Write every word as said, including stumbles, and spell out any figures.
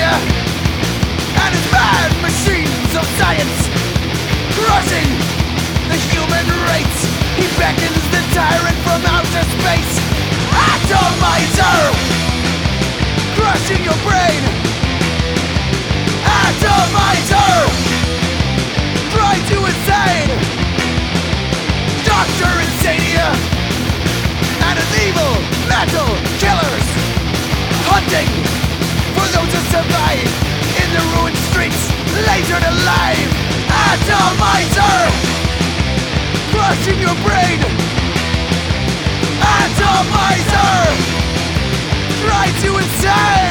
Atomizer and his mad machines of science, crushing the human race. He beckons the tyrant from outer space. Atomizer, crushing your brain. Atomizer, drives you insane. Doctor Insania and his evil metal killers, hunting for those who survive in the ruined streets, lasered alive. Atomizer, crushing your brain. Atomizer, drives you insane.